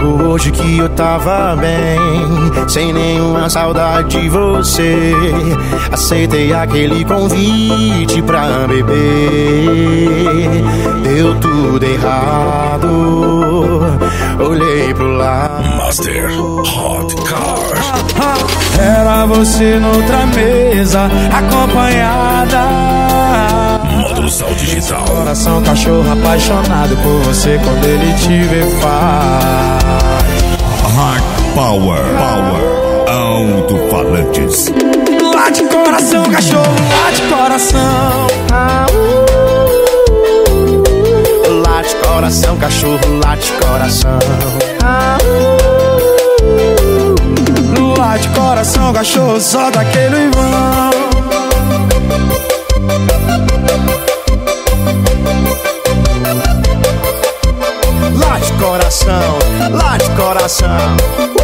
Logo hoje que eu tava bem, sem nenhuma saudade de você, aceitei aquele convite pra beber. Deu tudo errado, olhei pro lado. Master Hot Cars. Era você noutra mesa, acompanhada. Módulo Sal Digital. Coração cachorro apaixonado por você quando ele te vê faz. Hard Power. Alto-falantes. Late coração, cachorro, late coração. Late coração, cachorro, late coração. Late coração, cachorro, só daquele vão. Late coração, late coração.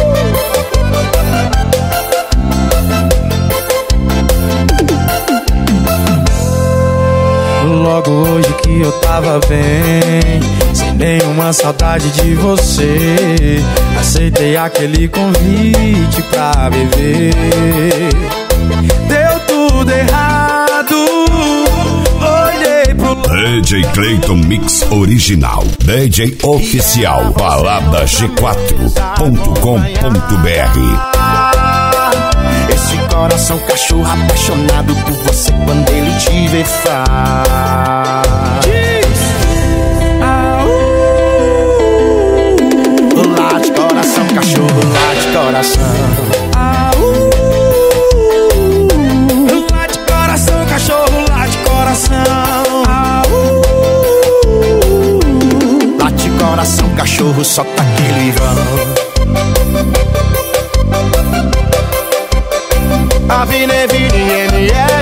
Logo hoje que eu tava bem, sem nenhuma saudade de você, aceitei aquele convite pra beber. Deu tudo errado, olhei pro DJ Clayton Mix Original. DJ Oficial. baladaG4.com.br. Esse coração cachorro apaixonado por você quando ele te vê faz. Late coração, cachorro, late coração. late coração, cachorro, late coração. Late coração, cachorro, solta aquele vão. Avine, vine,